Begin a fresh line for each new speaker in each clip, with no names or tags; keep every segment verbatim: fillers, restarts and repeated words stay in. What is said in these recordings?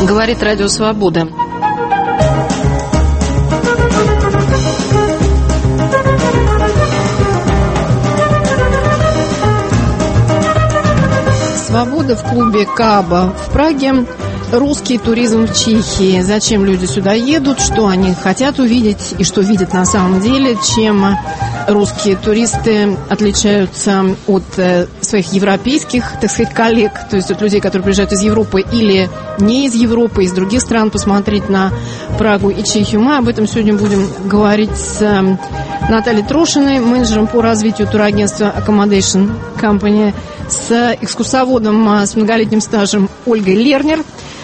Говорит Радио Свобода. Свобода в клубе Каба в Праге. Русский туризм в Чехии. Зачем люди сюда едут, что они хотят увидеть и что видят на самом деле, чем русские туристы отличаются от своих европейских, так сказать, коллег, то есть от людей, которые приезжают из Европы или не из Европы, из других стран, посмотреть на Прагу и Чехию. Мы об этом сегодня будем говорить с Натальей Трошиной, менеджером по развитию турагентства Accommodation Company, с экскурсоводом с многолетним стажем Ольгой Лернер,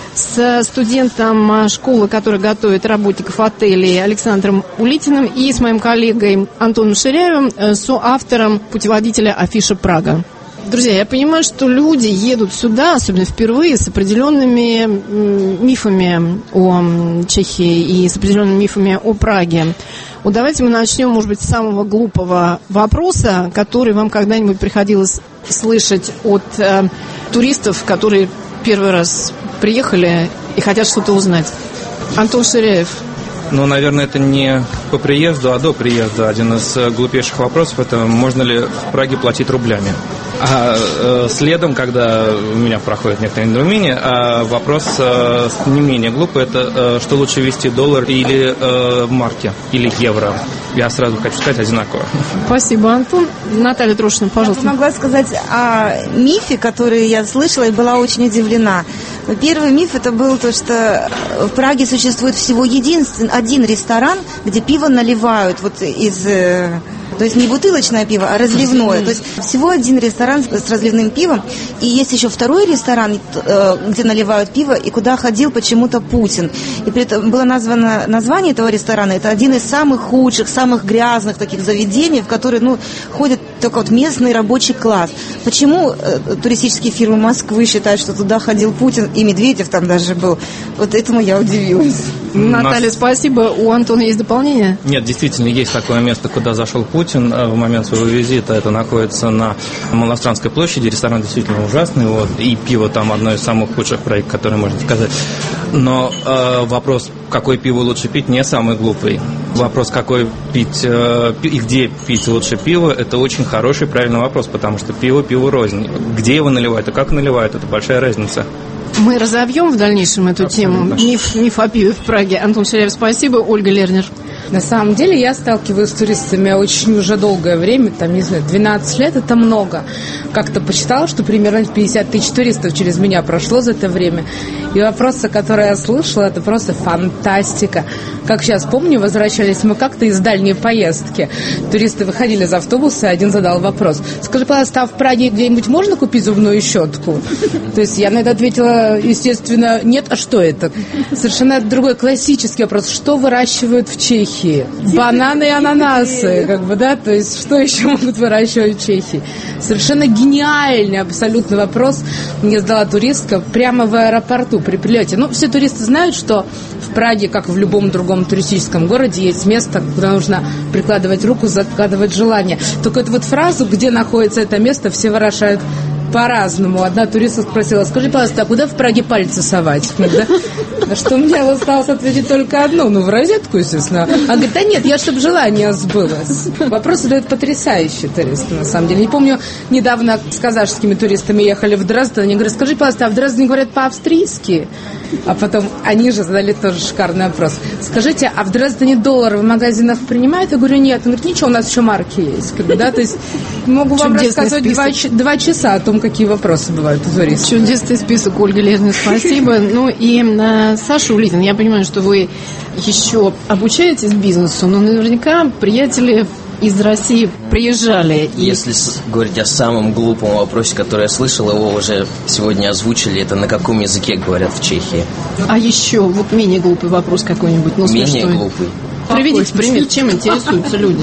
с студентом школы, который готовит работников отелей, Александром Улитиным, и с моим коллегой Антоном Ширяевым, соавтором путеводителя «Афиша Прага». Друзья, я понимаю, что люди едут сюда, особенно впервые, с определенными мифами о Чехии и с определенными мифами о Праге. Вот давайте мы начнем, может быть, с самого глупого вопроса, который вам когда-нибудь приходилось слышать от э, туристов, которые первый раз приехали и хотят что-то узнать. Антон Ширяев.
Ну, наверное, это не по приезду, а до приезда. Один из глупейших вопросов – это можно ли в Праге платить рублями. А э, следом, когда у меня проходит некоторое недоумение, а вопрос э, не менее глупый – это э, что лучше ввести, доллар или э, марки, или евро. Я сразу хочу сказать одинаково.
Спасибо, Антон. Наталья Трошина, пожалуйста.
Я могла сказать о мифе, который я слышала и была очень удивлена. Первый миф это был то, что в Праге существует всего единственный один ресторан, где пиво наливают вот из... То есть не бутылочное пиво, а разливное. То есть всего один ресторан с разливным пивом. И есть еще второй ресторан, где наливают пиво, и куда ходил почему-то Путин. И при этом было названо название этого ресторана. Это один из самых худших, самых грязных таких заведений, в которые ну, ходит только вот местный рабочий класс. Почему э, туристические фирмы Москвы считают, что туда ходил Путин, и Медведев там даже был? Вот этому я удивилась.
Наталья, Нас... спасибо. У Антона есть дополнение?
Нет, действительно, есть такое место, куда зашел Путин в момент своего визита. Это находится на Малостранской площади. Ресторан действительно ужасный. Вот, и пиво там одно из самых худших проектов, которые можно сказать. Но э, вопрос, какое пиво лучше пить, не самый глупый. Вопрос, какой пить э, и где пить лучше пиво, это очень хороший, правильный вопрос, потому что пиво пиво рознь. Где его наливают и как наливают, это большая разница.
Мы разовьем в дальнейшем эту
Абсолютно.
тему. Миф, миф о пиве в Праге. Антон Ширяев, спасибо. Ольга Лернер.
На самом деле я сталкиваюсь с туристами очень уже долгое время, там, не знаю, двенадцать лет, это много. Как-то посчитала, что примерно пятьдесят тысяч туристов через меня прошло за это время. И вопросы, которые я слышала, это просто фантастика. Как сейчас помню, возвращались мы как-то из дальней поездки. Туристы выходили из автобуса, и один задал вопрос. Скажи, пожалуйста, а в Праге где-нибудь можно купить зубную щетку? То есть я на это ответила, естественно, нет, а что это? Совершенно другой классический вопрос. Что выращивают в Чехии? Бананы и ананасы, как бы, да, то есть что еще могут выращивать в Чехии? Совершенно гениальный абсолютно вопрос мне задала туристка прямо в аэропорту при прилете. Ну, все туристы знают, что в Праге, как в любом другом туристическом городе, есть место, куда нужно прикладывать руку, загадывать желание. Только эту вот фразу, где находится это место, все выражают по-разному. Одна туристка спросила: скажи, пожалуйста, а куда в Праге пальцы совать? Да? На что мне осталось ответить только одно, ну, в розетку, естественно. А говорит: да нет, я, чтобы желание сбылось. Вопрос задает потрясающий турист, на самом деле. Не помню, недавно с казахскими туристами ехали в Дрезден, они говорят: скажи, пожалуйста, а в Дрездене говорят по-австрийски? А потом они же задали тоже шикарный вопрос. Скажите, а в Дрездене доллары в магазинах принимают? Я говорю: нет. Он говорит: ничего, у нас еще марки есть. Как бы, да? То есть могу вам рассказывать два, два часа о том, какие вопросы бывают у туристов.
Чудесный список, Ольга Лернер, спасибо. Ну и э, Саша Улитин, я понимаю, что вы еще обучаетесь бизнесу, но наверняка приятели из России приезжали. И...
Если говорить о самом глупом вопросе, который я слышал, его уже сегодня озвучили, это на каком языке говорят в Чехии.
А еще вот менее глупый вопрос какой-нибудь, ну,
менее
смешной.
глупый.
Приведите пример, чем интересуются люди.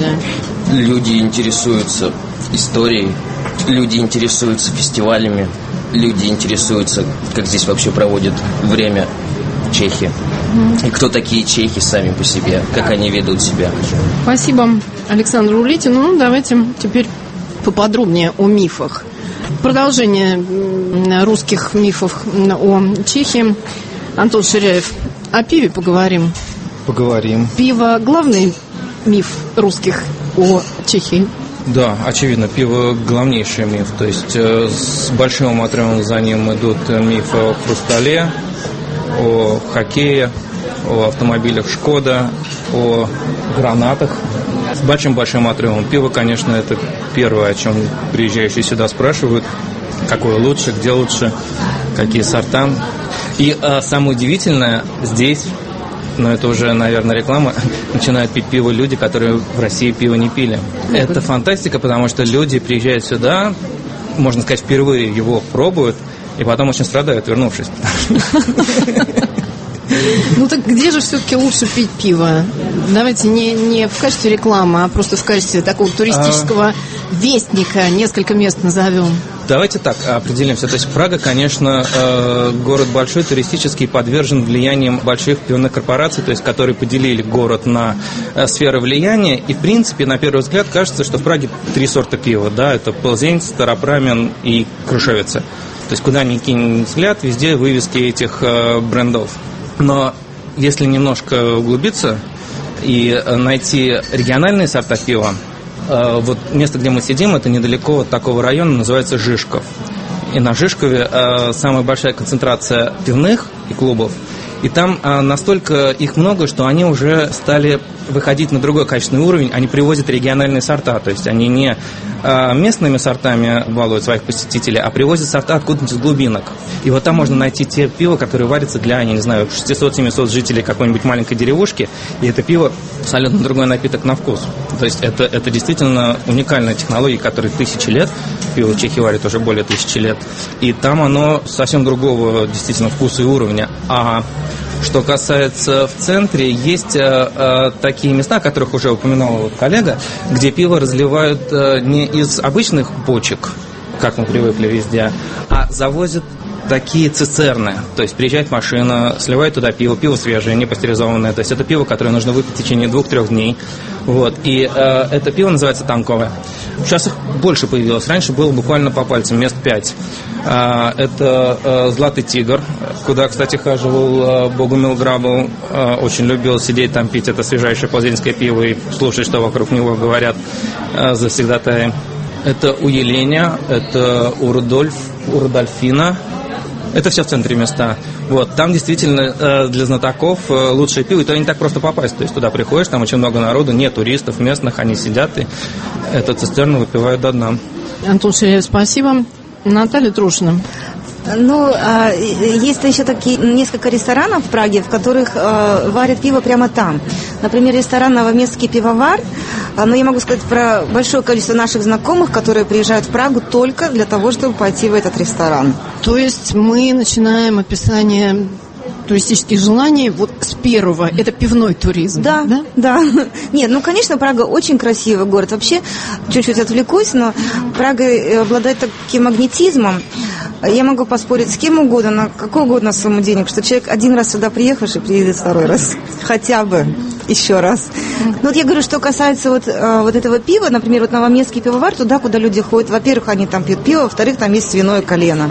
Люди интересуются историей, люди интересуются фестивалями, люди интересуются, как здесь вообще проводят время чехи. И кто такие чехи сами по себе, как они ведут себя.
Спасибо Александру Улитину. Ну, давайте теперь поподробнее о мифах. Продолжение русских мифов о Чехии. Антон Ширяев, о пиве поговорим.
Поговорим.
Пиво – главный миф русских о Чехии.
Да, очевидно, пиво – главнейший миф. То есть э, с большим отрывом за ним идут мифы о хрустале, о хоккее, о автомобилях «Шкода», о гранатах. С большим-большим отрывом. Пиво, конечно, это первое, о чем приезжающие сюда спрашивают. Какое лучше, где лучше, какие сорта. И э, самое удивительное, здесь, но это уже, наверное, реклама, начинают пить пиво люди, которые в России пиво не пили. Это фантастика, потому что люди приезжают сюда, можно сказать, впервые его пробуют, и потом очень страдают, вернувшись.
Ну так где же все-таки лучше пить пиво? Давайте не, не в качестве рекламы, а просто в качестве такого туристического а... вестника несколько мест назовем.
Давайте так определимся. То есть Прага, конечно, город большой, туристический, подвержен влияниям больших пивных корпораций, то есть которые поделили город на сферы влияния. И, в принципе, на первый взгляд кажется, что в Праге три сорта пива. Да? Это Плзень, Старопрамен и Крушевица. То есть куда ни кинь взгляд, везде вывески этих брендов. Но если немножко углубиться и найти региональные сорта пива, вот место, где мы сидим, это недалеко от такого района, называется Жишков. И на Жишкове самая большая концентрация пивных и клубов. И там настолько их много, что они уже стали выходить на другой качественный уровень. Они привозят региональные сорта. То есть они не местными сортами балуют своих посетителей, а привозят сорта откуда-нибудь из глубинок. И вот там можно найти те пиво, которые варятся для, я не знаю, шестьсот-семьсот жителей какой-нибудь маленькой деревушки. И это пиво абсолютно другой напиток на вкус. То есть это, это действительно уникальная технология, которой тысячи лет. Пиво в Чехии варят уже более тысячи лет. И там оно совсем другого действительно вкуса и уровня. А что касается в центре, есть э, э, такие места, о которых уже упоминала вот коллега, где пиво разливают э, не из обычных бочек, как мы привыкли везде, а завозят такие цистерны. То есть приезжает машина, сливает туда пиво, пиво свежее, не пастеризованное. То есть это пиво, которое нужно выпить в течение двух-трех дней. Вот. И э, это пиво называется танковое. Сейчас их больше появилось. Раньше было буквально по пальцам, мест пять. Э, это э, «Златый тигр», куда, кстати, хаживал э, Богумил Грабл. Э, очень любил сидеть там, пить это свежайшее плзенское пиво и слушать, что вокруг него говорят э, завсегдатаи. Это у Еленя, это у Рудольф, у Рудольфина. Это все в центре места. Вот. Там действительно э, для знатоков э, лучшее пиво, и то не так просто попасть. То есть туда приходишь, там очень много народу, нет туристов местных, они сидят и эту цистерну выпивают до дна.
Антон Ширяев, спасибо. Наталья Трушина.
Ну, есть еще такие несколько ресторанов в Праге, в которых варят пиво прямо там. Например, ресторан «Новоместский пивовар». Но я могу сказать про большое количество наших знакомых, которые приезжают в Прагу только для того, чтобы пойти в этот ресторан.
То есть мы начинаем описание туристических желаний вот с первого. Это пивной туризм.
Да, да, да. Нет, ну, конечно, Прага очень красивый город. Вообще, чуть-чуть отвлекусь, но Прага обладает таким магнетизмом. Я могу поспорить с кем угодно, на какой угодно сумму денег, что человек один раз сюда приехавший приедет второй раз. Хотя бы еще раз. Ну, вот я говорю, что касается вот, вот этого пива, например, вот Новоместский пивовар, туда, куда люди ходят. Во-первых, они там пьют пиво, во-вторых, там есть свиное колено.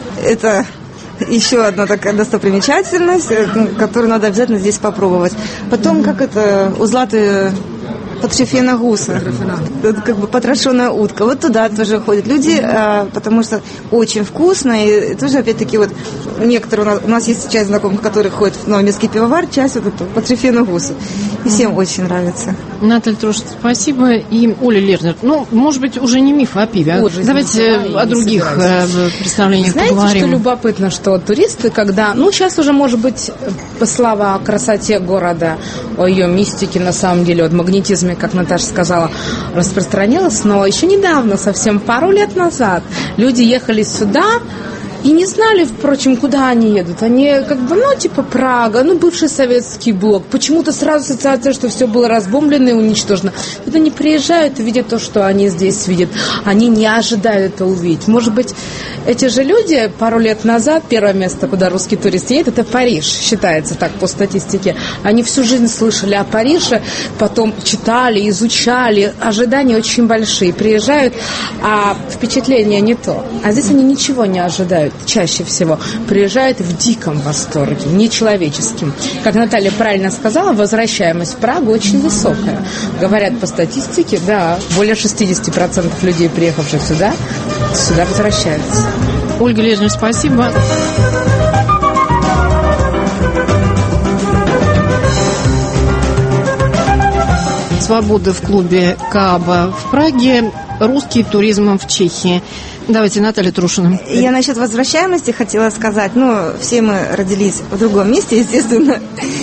Это еще одна такая достопримечательность, которую надо обязательно здесь попробовать. Потом, как это, у Златы подшифена гуса, как бы потрошенная утка. Вот туда тоже ходят люди, потому что очень вкусно. И тоже, опять-таки, вот некоторые у нас, у нас есть часть знакомых, которые ходят в Новоместский пивовар, часть вот эту подшифена гуса. И всем mm-hmm. очень нравится.
Наталья Трушина, спасибо. И Оля Лернер. Ну, может быть, уже не миф, а пиве. О, давайте да, о других представлениях
Знаете,
поговорим.
Знаете, что любопытно, что туристы, когда... Ну, сейчас уже, может быть, слава о красоте города, о ее мистике, на самом деле, от магнетизма, как Наташа сказала, распространилась, но еще недавно, совсем пару лет назад, люди ехали сюда и не знали, впрочем, куда они едут. Они как бы, ну, типа Прага, ну, бывший советский блок. Почему-то сразу ассоциация, что все было разбомблено и уничтожено. Когда они приезжают и видят то, что они здесь видят, они не ожидают это увидеть. Может быть, эти же люди пару лет назад, первое место, куда русский турист едет, это Париж, считается так по статистике. Они всю жизнь слышали о Париже, потом читали, изучали, ожидания очень большие. Приезжают, а впечатление не то. А здесь они ничего не ожидают. чаще всего приезжают в диком восторге, нечеловеческим. Как Наталья правильно сказала, возвращаемость в Прагу очень высокая. Говорят по статистике, да, более шестьдесят процентов людей, приехавших сюда, сюда возвращаются.
Ольга Лернер, спасибо. Свобода в клубе Кааба в Праге, русский туризм в Чехии. Давайте, Наталья Трушина.
Я насчет возвращаемости хотела сказать. Ну, все мы родились в другом месте, естественно.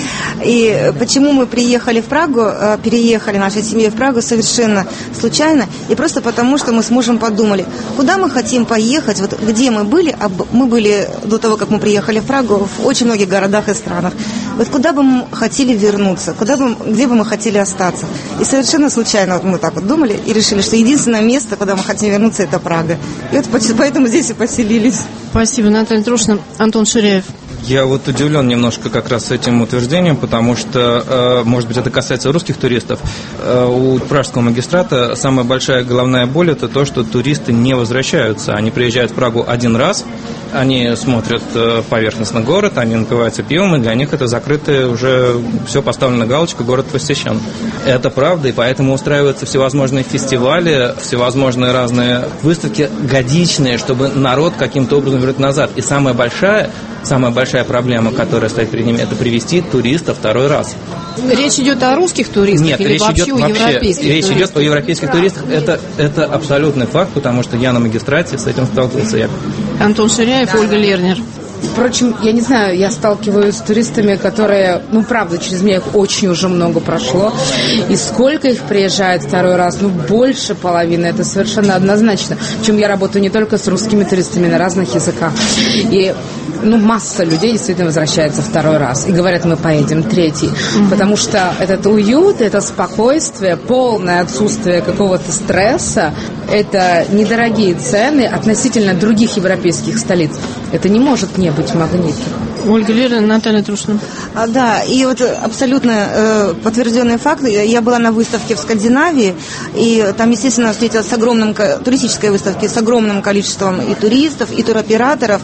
И почему мы приехали в Прагу, переехали нашей семьей в Прагу совершенно случайно, и просто потому, что мы с мужем подумали, куда мы хотим поехать, вот где мы были, а мы были до того, как мы приехали в Прагу, в очень многих городах и странах. Вот куда бы мы хотели вернуться, куда бы, где бы мы хотели остаться. И совершенно случайно вот мы так вот думали и решили, что единственное место, куда мы хотим вернуться, это Прага. И вот поэтому здесь и поселились.
Спасибо, Наталья Трушина. Антон Ширяев.
Я вот удивлен немножко как раз этим утверждением, потому что, может быть, это касается русских туристов. У пражского магистрата самая большая головная боль – это то, что туристы не возвращаются. Они приезжают в Прагу один раз, они смотрят поверхностно город, они напиваются пивом, и для них это закрытое уже все поставлено галочка, город посещен. Это правда, и поэтому устраиваются всевозможные фестивали, всевозможные разные выставки годичные, чтобы народ каким-то образом вернуть назад. И самая большая Самая большая проблема, которая стоит перед ними, это привести туриста второй раз.
Речь идет о русских туристах?
Нет,
или
речь
вообще
идет
о
вообще,
европейских
речь
туристах?
идет о европейских туристах. Это, это абсолютный факт, потому что я на магистрате с этим сталкивался. Я...
Антон Ширяев, Ольга Лернер.
Впрочем, я не знаю, я сталкиваюсь с туристами, которые, ну, правда, через меня их очень уже много прошло. И сколько их приезжает второй раз? Ну, больше половины, это совершенно однозначно. Причем я работаю не только с русскими туристами на разных языках. И, ну, масса людей действительно возвращается второй раз. И говорят, мы поедем третий. Mm-hmm. Потому что этот уют, это спокойствие, полное отсутствие какого-то стресса, это недорогие цены относительно других европейских столиц. Это не может не быть магнитом.
Ольга Лернер, Наталья Трушина.
А, да, и вот абсолютно э, подтвержденные факты. Я была на выставке в Скандинавии, и там, естественно, встретилась с огромным, туристической выставке, с огромным количеством и туристов, и туроператоров.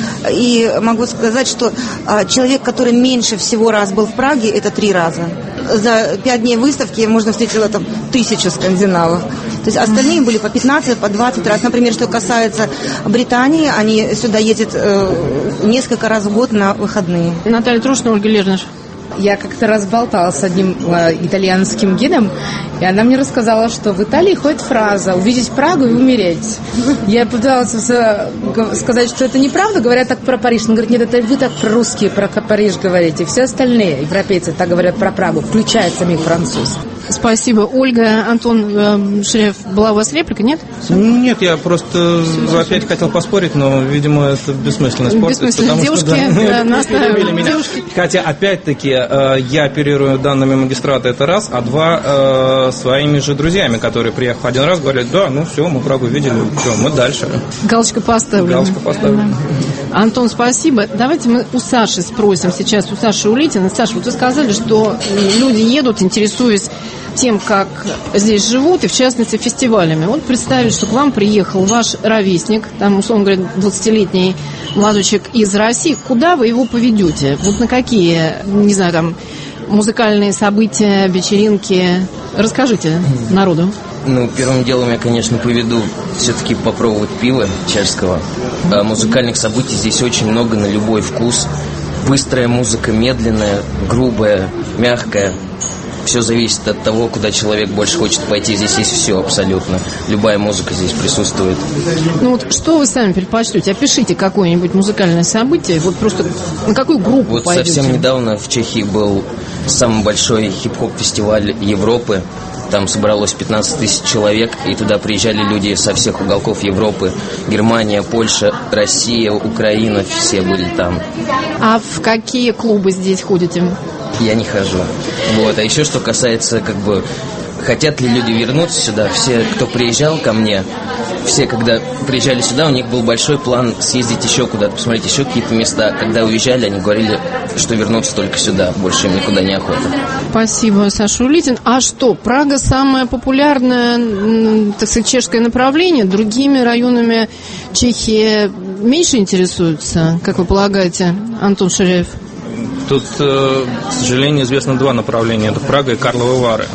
И могу сказать, что э, человек, который меньше всего раз был в Праге, это три раза. За пять дней выставки можно встретила там тысячу скандинавов. То есть остальные были по пятнадцать, по двадцать раз. Например, что касается Британии, они сюда ездят э, несколько раз в год на выходные.
Наталья Трушина, Ольга Лернер.
Я как-то разболтала с одним э, итальянским гидом, и она мне рассказала, что в Италии ходит фраза «увидеть Прагу и умереть». Я пыталась сказать, что это неправда, говорят так про Париж. Он говорит, нет, это вы так про русские, про Париж говорите. Все остальные европейцы так говорят про Прагу, включая самих французов.
Спасибо. Ольга, Антон э, Ширяев, была у вас реплика, нет?
Нет, я просто все, опять все. хотел поспорить, но, видимо, это бессмысленно спорить.
Бессмысленно. Девушки
что, да,
настаивали меня.
Девушки. Хотя, опять-таки, э, я оперирую данными магистрата, это раз, а два, э, своими же друзьями, которые, приехав один раз, говорят, да, ну все, мы Прагу видели, что, мы дальше.
Галочка поставлена.
Галочка поставлена.
Да. Антон, спасибо. Давайте мы у Саши спросим сейчас, у Саши Улитина. Саша, вот вы сказали, что люди едут, интересуясь тем, как здесь живут, и в частности фестивалями. Вот представить, что к вам приехал ваш ровесник, там, условно говоря, двадцатилетний молодочек из России. Куда вы его поведете? Вот на какие, не знаю, там, музыкальные события, вечеринки? Расскажите народу.
Ну, первым делом я, конечно, поведу все-таки попробовать пиво чешского. А музыкальных событий здесь очень много на любой вкус. Быстрая музыка, медленная, грубая, мягкая. Все зависит от того, куда человек больше хочет пойти. Здесь есть все абсолютно. Любая музыка здесь присутствует.
Ну вот что вы сами предпочтете? Опишите какое-нибудь музыкальное событие. Вот просто на какую группу
вот
пойдете?
Совсем недавно в Чехии был самый большой хип-хоп-фестиваль Европы. Там собралось пятнадцать тысяч человек, и туда приезжали люди со всех уголков Европы. Германия, Польша, Россия, Украина, все были там.
А в какие клубы здесь ходите?
Я не хожу. Вот. А еще что касается, как бы, хотят ли люди вернуться сюда, все, кто приезжал ко мне, все, когда приезжали сюда, у них был большой план съездить еще куда-то, посмотреть еще какие-то места. Когда уезжали, они говорили, что вернуться только сюда, больше им никуда не охота.
Спасибо, Саша Улитин. А что, Прага самое популярное, так сказать, чешское направление? Другими районами Чехии меньше интересуются, как вы полагаете, Антон Ширяев?
Тут, к сожалению, известно два направления. Это Прага и Карловы Вары.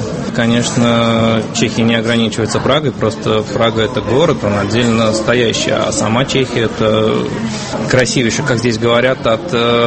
Конечно, Чехия не ограничивается Прагой, просто Прага – это город, он отдельно стоящий, а сама Чехия – это красивейшая, как здесь говорят, от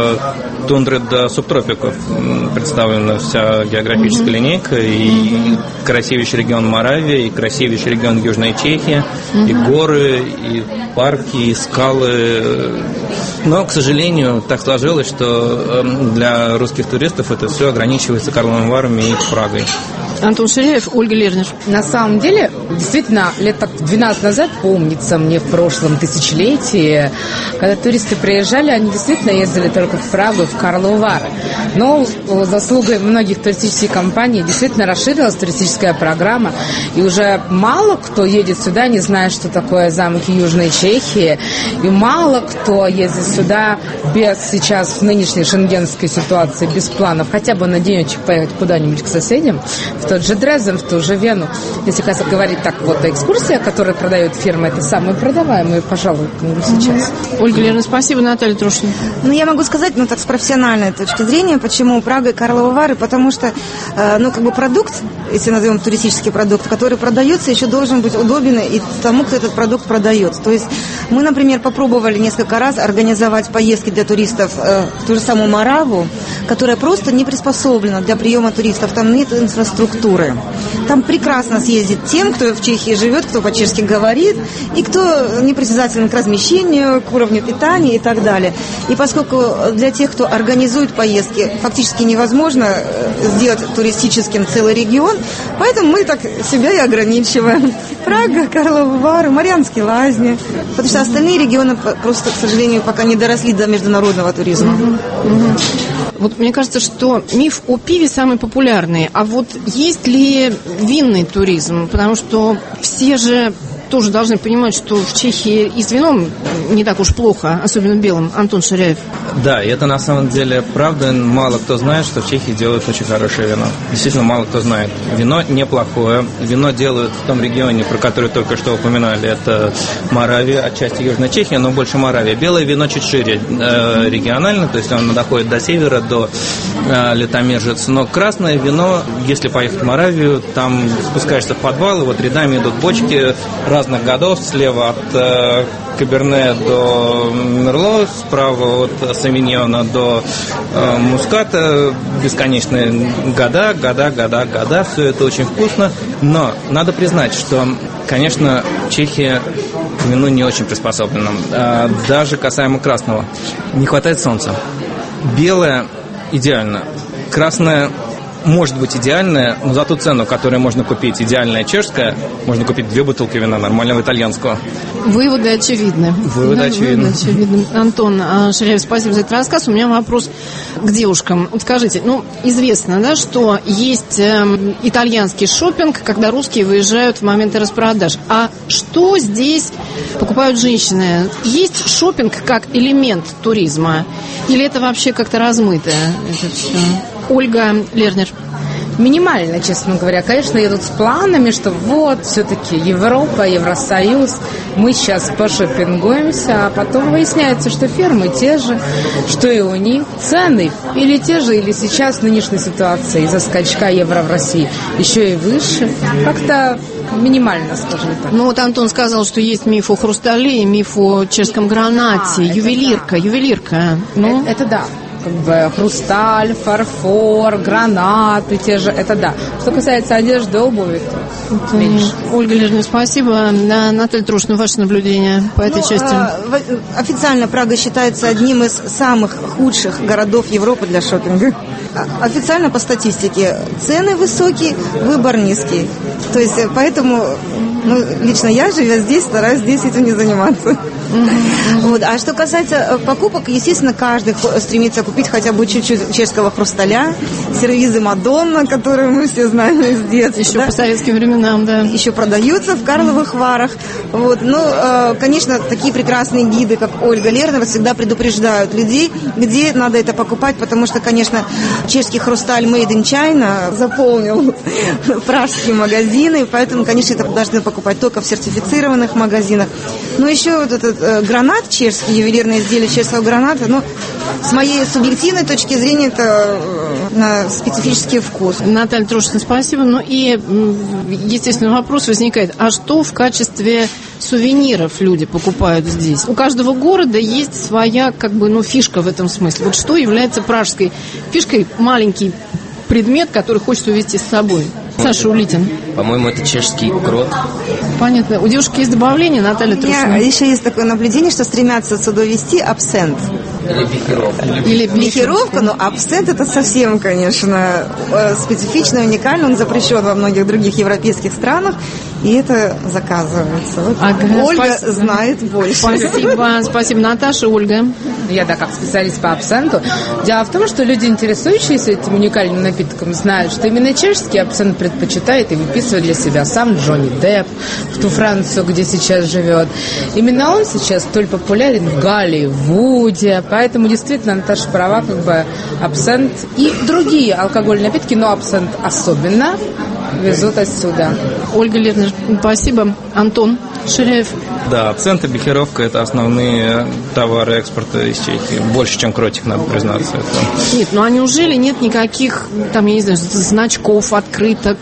тундры до субтропиков представлена вся географическая mm-hmm. линейка, и mm-hmm. красивейший регион Моравия, и красивейший регион Южной Чехии, mm-hmm. и горы, и парки, и скалы. Но, к сожалению, так сложилось, что для русских туристов это все ограничивается Карловыми Варами и Прагой.
Антон Ширяев, Ольга Лернер.
На самом деле, действительно, лет так двенадцать назад, помнится мне в прошлом тысячелетии, когда туристы приезжали, они действительно ездили только в Прагу и в Карловы Вары. Но заслугой многих туристических компаний действительно расширилась туристическая программа, и уже мало кто едет сюда, не зная, что такое замки Южной Чехии, и мало кто ездит сюда без сейчас в нынешней шенгенской ситуации, без планов, хотя бы на денечек поехать куда-нибудь к соседям, в тот же Дрезден, в ту же Вену. Если говорить так вот о экскурсиях, которые продают фирмы, это самые продаваемые, пожалуй, сейчас.
Ольга Лернер, спасибо. Наталья Трушина.
Ну, я могу сказать, ну, так, с профессиональной точки зрения, почему Прага и Карловы Вары, потому что, э, ну, как бы продукт, если назовем туристический продукт, который продается, еще должен быть удобен и тому, кто этот продукт продает. То есть мы, например, попробовали несколько раз организовать поездки для туристов э, в ту же самую Мораву, которая просто не приспособлена для приема туристов. Там нет инфраструктуры. Там прекрасно съездить тем, кто в Чехии живет, кто по-чешски говорит, и кто непритязателен к размещению, к уровню питания и так далее. И поскольку для тех, кто организует поездки, фактически невозможно сделать туристическим целый регион, поэтому мы так себя и ограничиваем. Прага, Карловы Вары, Марианские Лазни. Потому что остальные регионы просто, к сожалению, пока не доросли до международного туризма.
Угу, угу. Вот мне кажется, что миф о пиве самый популярный. А вот есть ли винный туризм? Потому что все же тоже должны понимать, что в Чехии и с вином не так уж плохо, особенно белым. Антон Ширяев.
Да, и это на самом деле правда. Мало кто знает, что в Чехии делают очень хорошее вино. Действительно, мало кто знает. Вино неплохое. Вино делают в том регионе, про который только что упоминали. Это Моравия, отчасти Южная Чехия, но больше Моравия. Белое вино чуть шире э, регионально, то есть оно доходит до севера, до э, Литомержец. Но красное вино, если поехать в Моравию, там спускаешься в подвал, и вот рядами идут бочки разных годов, слева от э, Каберне до Мерло, справа от Савиньона до э, Муската, бесконечные года, года, года, года, все это очень вкусно, но надо признать, что, конечно, Чехия к вину не очень приспособлена, э, даже касаемо красного. Не хватает солнца. Белое идеально, красное может быть идеальная, но за ту цену, которую можно купить, идеальная чешская, можно купить две бутылки вина нормального итальянского.
Выводы очевидны.
Выводы
да,
очевидны.
Выводы очевидны. Антон Ширяев, спасибо за этот рассказ. У меня вопрос к девушкам. Вот скажите, ну, известно, да, что есть э, итальянский шопинг, когда русские выезжают в моменты распродаж. А что здесь покупают женщины? Есть шопинг как элемент туризма? Или это вообще как-то размыто? Это все? Ольга Лернер.
Минимально, честно говоря. Конечно, едут с планами, что вот, все-таки Европа, Евросоюз, мы сейчас пошопингуемся, а потом выясняется, что фирмы те же, что и у них. Цены или те же, или сейчас в нынешней ситуации из-за скачка евро в России еще и выше. Как-то минимально, скажем так.
Ну вот Антон сказал, что есть миф о хрустале и миф о чешском гранате. А, ювелирка,
это
ювелирка. Ну?
Это, это да. Как бы хрусталь, фарфор, гранаты те же, это да. Что касается одежды, обуви, то это меньше.
Ольга Лернер, спасибо. Наталья Трушина, ваше наблюдение по этой ну, части?
А, официально Прага считается одним из самых худших городов Европы для шопинга. А, официально по статистике цены высокие, выбор низкий. То есть поэтому, ну, лично я, живя здесь, стараюсь здесь этим не заниматься. Mm-hmm. Вот. А что касается покупок, естественно, каждый стремится купить хотя бы чуть-чуть чешского хрусталя, сервизы Мадонна, которые мы все знаем из детства.
Еще
да?
по советским временам, да.
Еще продаются в Карловых Варах. Вот. Ну, конечно, такие прекрасные гиды, как Ольга Лернер, всегда предупреждают людей, где надо это покупать, потому что, конечно, чешский хрусталь Made in China заполнил пражские магазины, поэтому, конечно, это должны покупать только в сертифицированных магазинах. Ну, еще вот этот э, гранат чешский, ювелирное изделие чешского граната, ну, с моей субъективной точки зрения, это э, на специфический вкус.
Наталья Трошина, спасибо. Ну и, естественно, вопрос возникает, а что в качестве сувениров люди покупают здесь? У каждого города есть своя, как бы, ну, фишка в этом смысле. Вот что является пражской фишкой? Маленький предмет, который хочется увезти с собой. Саша Улитин.
По-моему, это чешский крот.
Понятно. У девушки есть добавление, Наталья Трошина?
У меня еще есть такое наблюдение, что стремятся сюда везти абсент.
Или бихеровка.
Или
бихеровка, но абсент это совсем, конечно, специфично, уникально. Он запрещен во многих других европейских странах, и это заказывается. Вот ага, Ольга спасибо. Знает больше.
Спасибо, спасибо, Наташа. Ольга.
Я, да, как специалист по абсенту. Дело в том, что люди, интересующиеся этим уникальным напитком, знают, что именно чешский абсент предпочитает и выписывает для себя сам Джонни Депп в ту Францию, где сейчас живет. Именно он сейчас столь популярен в Голливуде. Поэтому действительно, Наташа права, как бы абсент и другие алкогольные напитки, но абсент особенно везут отсюда.
Ольга Лернер, спасибо. Антон Ширяев.
Да, абсент и бихеровка – это основные товары экспорта из Чехии. Больше, чем кротик, надо признаться. Это.
Нет, ну а неужели нет никаких, там, я не знаю, значков, открыток,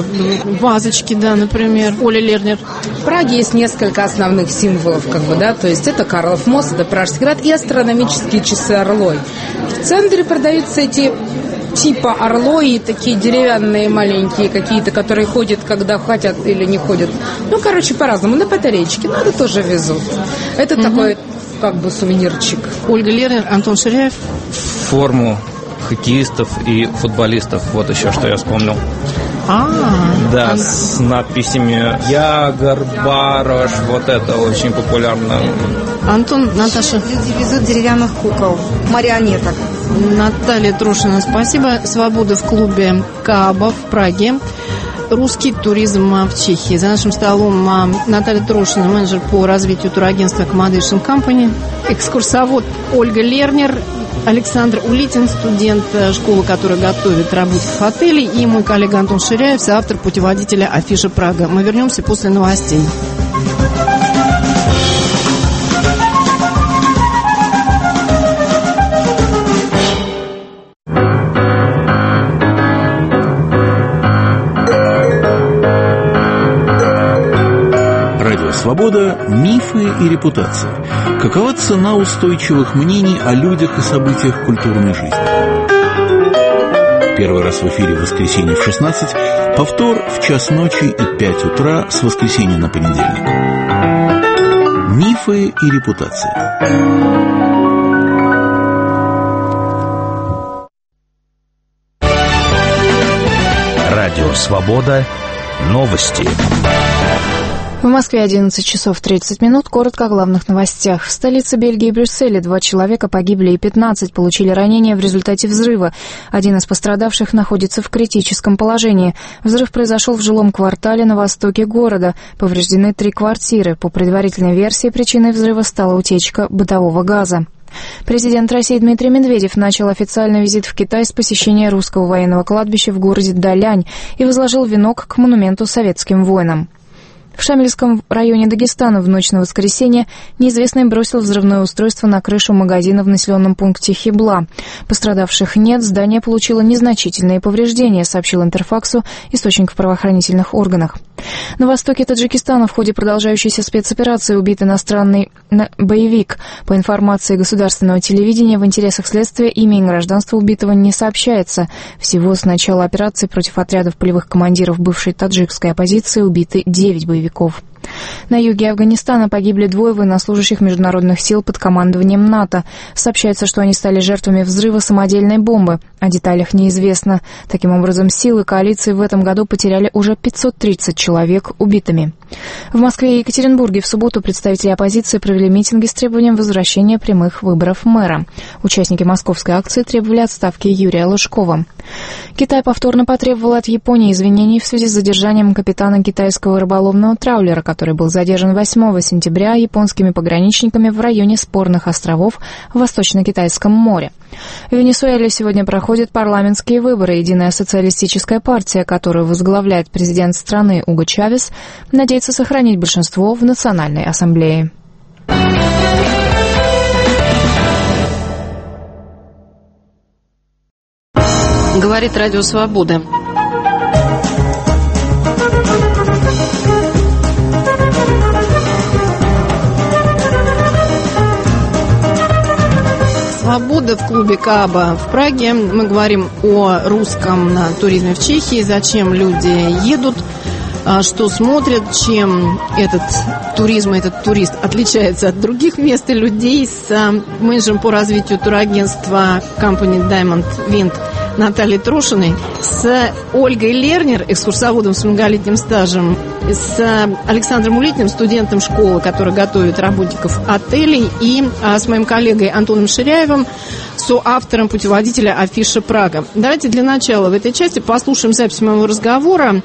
вазочки, да, например? Оля Лернер.
В Праге есть несколько основных символов, как бы, да, то есть это Карлов мост, это Пражский град и астрономические часы Орлой. В центре продаются эти типа орлои, такие деревянные маленькие какие-то, которые ходят, когда хотят или не ходят. Ну, короче, по-разному. На батареечке, но это тоже везут. Это угу. такой, как бы, сувенирчик.
Ольга Лернер, Антон Ширяев.
Форму хоккеистов и футболистов. Вот еще, что я вспомнил.
А,
да,
а...
с надписями Ягор, Барош, вот это очень популярно.
Антон, Наташа.
Люди везут деревянных кукол, марионеток.
Наталья Трошина, спасибо. Свобода в клубе Кааба в Праге. Русский туризм в Чехии. За нашим столом Наталья Трошина, менеджер по развитию турагентства Accommodation Company. Экскурсовод Ольга Лернер. Александр Улитин, студент школы, который готовит работников отелей, и мой коллега Антон Ширяев, соавтор путеводителя «Афиша Прага». Мы вернемся после новостей.
Радио «Свобода. Мифы и репутация». Какова цена устойчивых мнений о людях и событиях культурной жизни? Первый раз в эфире в воскресенье в шестнадцать, повтор в час ночи и пять утра с воскресенья на понедельник. Мифы и репутация.
Радио «Свобода». Новости.
В Москве одиннадцать часов тридцать минут. Коротко о главных новостях. В столице Бельгии Брюсселе два человека погибли и пятнадцать получили ранения в результате взрыва. Один из пострадавших находится в критическом положении. Взрыв произошел в жилом квартале на востоке города. Повреждены три квартиры. По предварительной версии, причиной взрыва стала утечка бытового газа. Президент России Дмитрий Медведев начал официальный визит в Китай с посещения русского военного кладбища в городе Далянь и возложил венок к монументу советским воинам. В Шамильском районе Дагестана в ночь на воскресенье неизвестный бросил взрывное устройство на крышу магазина в населенном пункте Хибла. Пострадавших нет, здание получило незначительные повреждения, сообщил Интерфаксу источник в правоохранительных органах. На востоке Таджикистана в ходе продолжающейся спецоперации убит иностранный боевик. По информации государственного телевидения, в интересах следствия имя и гражданство убитого не сообщается. Всего с начала операции против отрядов полевых командиров бывшей таджикской оппозиции убиты девять боевиков. На юге Афганистана погибли двое военнослужащих международных сил под командованием НАТО. Сообщается, что они стали жертвами взрыва самодельной бомбы. О деталях неизвестно. Таким образом, силы коалиции в этом году потеряли уже пятьсот тридцать человек убитыми. В Москве и Екатеринбурге в субботу представители оппозиции провели митинги с требованием возвращения прямых выборов мэра. Участники московской акции требовали отставки Юрия Лужкова. Китай повторно потребовал от Японии извинений в связи с задержанием капитана китайского рыболовного траулера, который был задержан восьмого сентября японскими пограничниками в районе спорных островов в Восточно-Китайском море. В Венесуэле сегодня проходят парламентские выборы. Единая социалистическая партия, которую возглавляет президент страны Уго Чавес, надеется сохранить большинство в Национальной ассамблее.
Говорит Радио Свобода. Свобода в клубе Кааба в Праге. Мы говорим о русском туризме в Чехии, зачем люди едут, что смотрят, чем этот туризм, этот турист отличается от других мест и людей. С менеджером по развитию турагентства Company Diamond Wind Натальей Трошиной, с Ольгой Лернер, экскурсоводом с многолетним стажем, с Александром Улитиным, студентом школы, который готовит работников отелей, и с моим коллегой Антоном Ширяевым, соавтором путеводителя «Афиша Прага». Давайте для начала в этой части послушаем запись моего разговора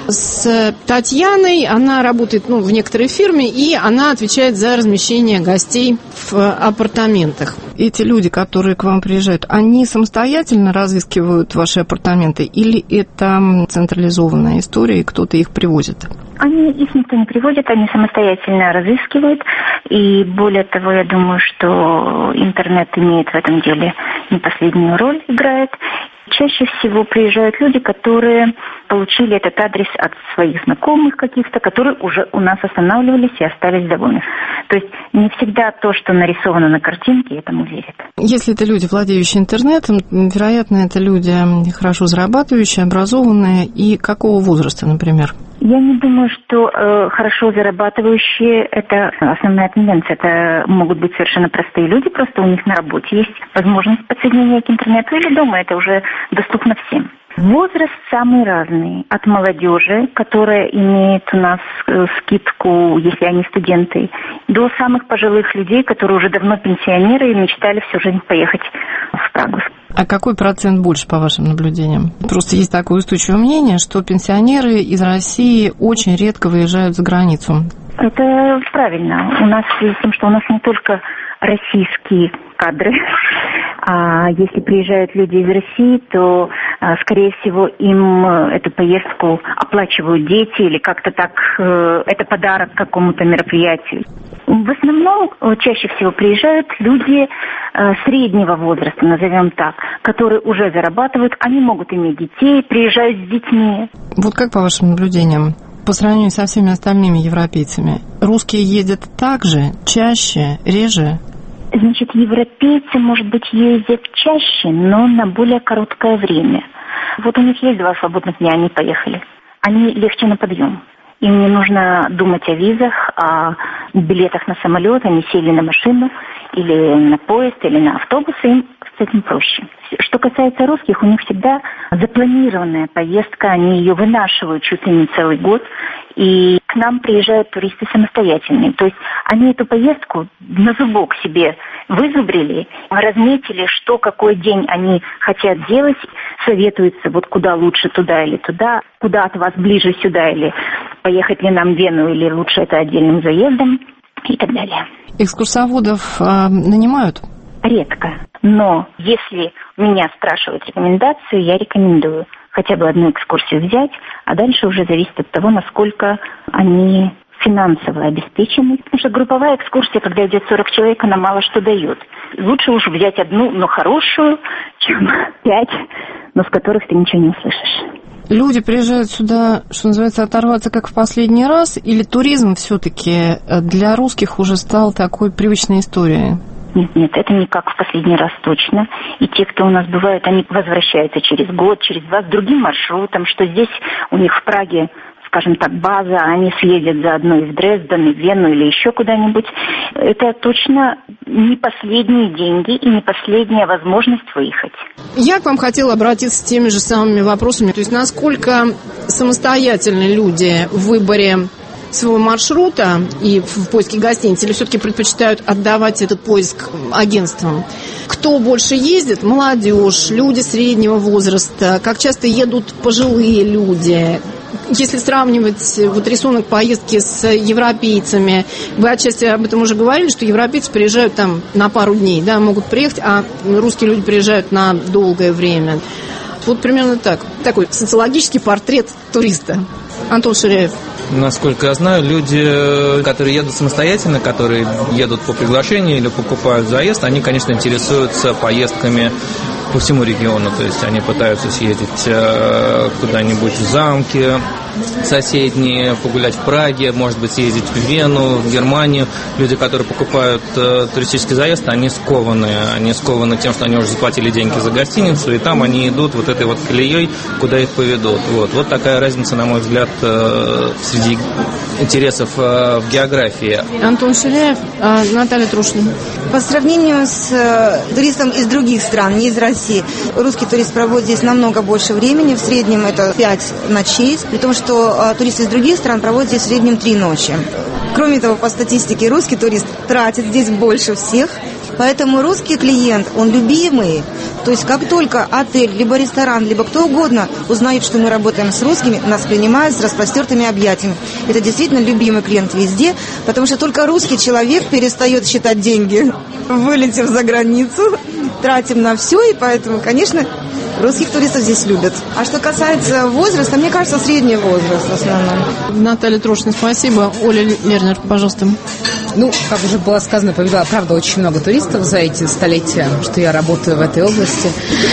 с Татьяной. Она работает ну, в некоторой фирме, и она отвечает за размещение гостей в апартаментах. Эти люди, которые к вам приезжают, они самостоятельно разыскивают ваши апартаменты или это централизованная история, и кто-то их привозит?
Они, их никто не приводит, они самостоятельно разыскивают. И более того, я думаю, что интернет имеет в этом деле не последнюю роль, играет. Чаще всего приезжают люди, которые получили этот адрес от своих знакомых каких-то, которые уже у нас останавливались и остались довольны. То есть не всегда то, что нарисовано на картинке, этому верят.
Если это люди, владеющие интернетом, вероятно, это люди хорошо зарабатывающие, образованные. И какого возраста, например?
Я не думаю, что э, хорошо зарабатывающие – это основная тенденция. Это могут быть совершенно простые люди, просто у них на работе есть возможность подсоединения к интернету или дома. Это уже доступно всем. Возраст самый разный. От молодежи, которая имеет у нас э, скидку, если они студенты, до самых пожилых людей, которые уже давно пенсионеры и мечтали всю жизнь поехать в Прагу.
А какой процент больше, по вашим наблюдениям? Просто есть такое устойчивое мнение, что пенсионеры из России очень редко выезжают за границу.
Это правильно. У нас в связи с тем, что у нас не только российские кадры, а если приезжают люди из России, то, скорее всего, им эту поездку оплачивают дети или как-то так, это подарок какому-то мероприятию. В основном чаще всего приезжают люди среднего возраста, назовем так, которые уже зарабатывают, они могут иметь детей, приезжают с детьми.
Вот как по вашим наблюдениям, по сравнению со всеми остальными европейцами, русские ездят так же, чаще, реже?
Значит, европейцы, может быть, ездят чаще, но на более короткое время. Вот у них есть два свободных дня, они поехали. Они легче на подъем. Им не нужно думать о визах, о билетах на самолет, они сели на машину или на поезд, или на автобус, и им с этим проще. Что касается русских, у них всегда запланированная поездка, они ее вынашивают чуть ли не целый год, и к нам приезжают туристы самостоятельные. То есть они эту поездку на зубок себе вызубрили, разметили, что, какой день они хотят делать, советуются, вот куда лучше, туда или туда, куда от вас ближе сюда, или поехать ли нам в Вену, или лучше это отдельным заездом и так далее.
Экскурсоводов э, нанимают?
Редко. Но если меня спрашивают рекомендации, я рекомендую хотя бы одну экскурсию взять, а дальше уже зависит от того, насколько они финансово обеспечены. Потому что групповая экскурсия, когда идет сорок человек, она мало что дает. Лучше уж взять одну, но хорошую, чем пять, но в которых ты ничего не услышишь.
Люди приезжают сюда, что называется, оторваться как в последний раз, или туризм все-таки для русских уже стал такой привычной историей?
Нет, нет, это не как в последний раз точно. И те, кто у нас бывают, они возвращаются через год, через два с другим маршрутом, что здесь у них в Праге, скажем так, база, они съездят заодно и в Дрезден, и в Вену, или еще куда-нибудь. Это точно не последние деньги и не последняя возможность выехать.
Я к вам хотела обратиться с теми же самыми вопросами. То есть насколько самостоятельны люди в выборе своего маршрута и в поиске гостиницы, или все-таки предпочитают отдавать этот поиск агентствам? Кто больше ездит? Молодежь, люди среднего возраста, как часто едут пожилые люди? Если сравнивать вот рисунок поездки с европейцами, вы отчасти об этом уже говорили, что европейцы приезжают там на пару дней, да, могут приехать, а русские люди приезжают на долгое время. Вот примерно так. Такой социологический портрет туриста. Антон Ширяев.
Насколько я знаю, люди, которые едут самостоятельно, которые едут по приглашению или покупают заезд, они, конечно, интересуются поездками по всему региону. То есть они пытаются съездить куда-нибудь в замки соседние, погулять в Праге, может быть, съездить в Вену, в Германию. Люди, которые покупают э, туристический заезд, они скованы. Они скованы тем, что они уже заплатили деньги за гостиницу, и там они идут вот этой вот колеей, куда их поведут. Вот, вот такая разница, на мой взгляд, э, среди интересов э, в географии.
Антон Ширяев, а Наталья Трушина.
По сравнению с э, туристом из других стран, не из России, русский турист проводит здесь намного больше времени. В среднем это пять ночей, при том, что что туристы из других стран проводят здесь в среднем три ночи. Кроме того, по статистике, русский турист тратит здесь больше всех, поэтому русский клиент, он любимый. То есть как только отель, либо ресторан, либо кто угодно узнает, что мы работаем с русскими, нас принимают с распростертыми объятиями. Это действительно любимый клиент везде, потому что только русский человек перестает считать деньги, вылетев за границу, тратим на все, и поэтому, конечно, русских туристов здесь любят. А что касается возраста, мне кажется, средний возраст в основном.
Наталья Трошина, спасибо. Оля Лернер, пожалуйста.
Ну, как уже было сказано, повидала, правда, очень много туристов за эти столетия, что я работаю в этой области.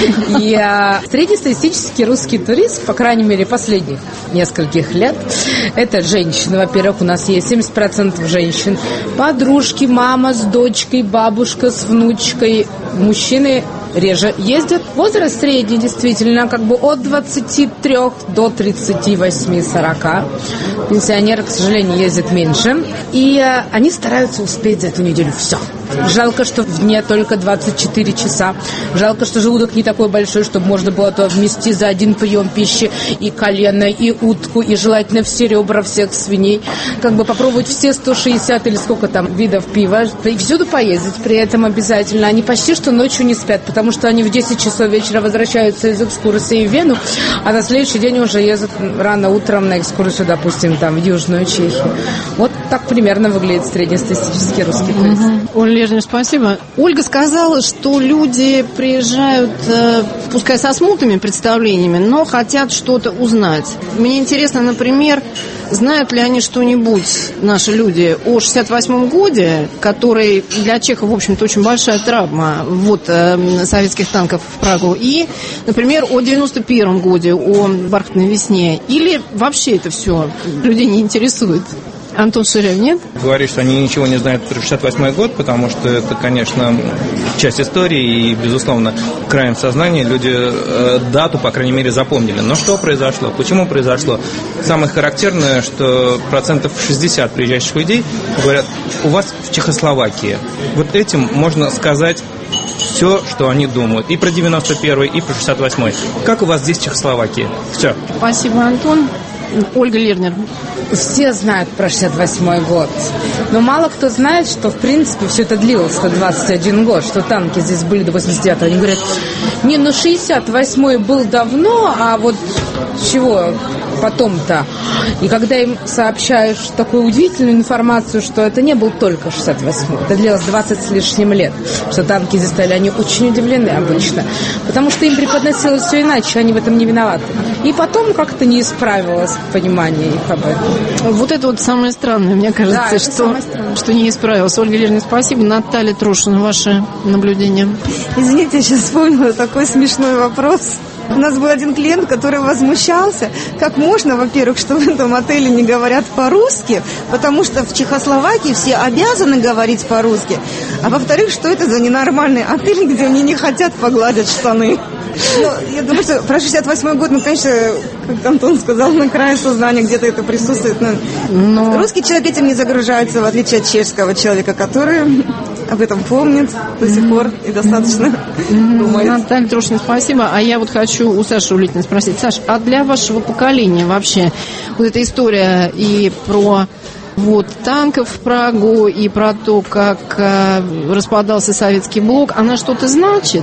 И а, среднестатистический русский турист, по крайней мере, последних нескольких лет, это женщины. Во-первых, у нас есть семьдесят процентов женщин. Подружки, мама с дочкой, бабушка с внучкой. Мужчины реже ездят. Возраст средний, действительно, как бы от двадцати трёх до тридцати восьми сорока. Пенсионеры, к сожалению, ездят меньше. И а, они стараются успеть за эту неделю все. Жалко, что в дне только двадцать четыре часа. Жалко, что желудок не такой большой, чтобы можно было то вмести за один прием пищи и колено, и утку, и желательно все ребра всех свиней. Как бы попробовать все сто шестьдесят или сколько там видов пива. И всюду поездить при этом обязательно. Они почти что ночью не спят, потому что они в десять часов вечера возвращаются из экскурсии в Вену, а на следующий день уже ездят рано утром на экскурсию, допустим, там в Южную Чехию. Вот так примерно выглядит среднестатистический русский турист.
Оля Лернер, спасибо. Ольга сказала, что люди приезжают, э, пускай со смутными представлениями, но хотят что-то узнать. Мне интересно, например, знают ли они что-нибудь, наши люди, о шестьдесят восьмом годе, который для чехов, в общем-то, очень большая травма, вот, э, советских танков в Прагу, и, например, о девяносто первом годе, о бархатной весне, или вообще это все людей не интересует? Антон Ширяев, нет?
Говорит, что они ничего не знают про шестьдесят восьмой год, потому что это, конечно, часть истории, и, безусловно, краем сознания люди э, дату, по крайней мере, запомнили. Но что произошло? Почему произошло? Самое характерное, что процентов шестьдесят приезжающих людей говорят, у вас в Чехословакии. Вот этим можно сказать все, что они думают. И про девяносто первый, и про шестьдесят восьмой. Как у вас здесь в Чехословакии? Все.
Спасибо, Антон. Ольга Лернер.
Все знают про шестьдесят восьмой год, но мало кто знает, что в принципе все это длилось сто двадцать один год, что танки здесь были до восемьдесят девятого. Они говорят, не, ну шестьдесят восьмой был давно, а вот чего потом-то? И когда им сообщаешь такую удивительную информацию, что это не был только шестьдесят восьмой, это длилось двадцать с лишним лет, что танки здесь стояли, они очень удивлены обычно, потому что им преподносилось все иначе, они в этом не виноваты. И потом как-то не исправилось понимание их об этом.
Вот это вот самое странное, мне кажется,
да,
что, что не исправилось. Ольга Лернер, спасибо. Наталья Трошина, ваше наблюдение.
Извините, я сейчас вспомнила такой смешной вопрос. У нас был один клиент, который возмущался, как можно, во-первых, что в этом отеле не говорят по-русски, потому что в Чехословакии все обязаны говорить по-русски, а во-вторых, что это за ненормальный отель, где мне не хотят погладить штаны. Ну, я думаю, что про шестьдесят восьмой год, ну, конечно, как Антон сказал, на крае сознания где-то это присутствует. Но но... русский человек этим не загружается, в отличие от чешского человека, который об этом помнит до сих пор и достаточно mm-hmm. думает.
Наталья Трошина, спасибо. А я вот хочу у Саши Улитиной спросить. Саш, а для вашего поколения вообще вот эта история и про... Вот, танков в Прагу и про то, как э, распадался советский блок, она что-то значит?